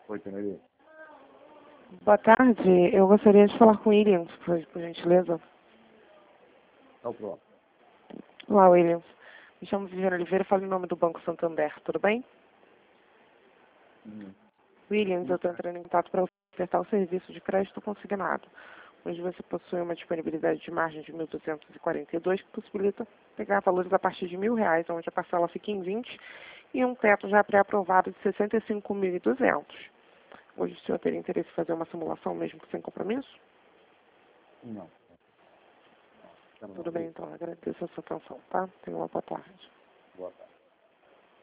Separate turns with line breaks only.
Oi, Teneria.
Boa tarde, eu gostaria de falar com o Williams, por gentileza.
Não, pronto.
Olá, Williams. Me chamo Viviane Oliveira, falo em nome do Banco Santander, tudo bem? Williams, eu estou entrando em contato para ofertar o serviço de crédito consignado, onde você possui uma disponibilidade de margem de 1.242, que possibilita pegar valores a partir de R$ 1.000, onde a parcela fica em 20, e um teto já pré-aprovado de 65.200. Hoje o senhor teria interesse em fazer uma simulação, mesmo que sem compromisso?
Não.
Tudo bem, então. Agradeço a sua atenção, tá? Tenha uma boa tarde.
Boa tarde.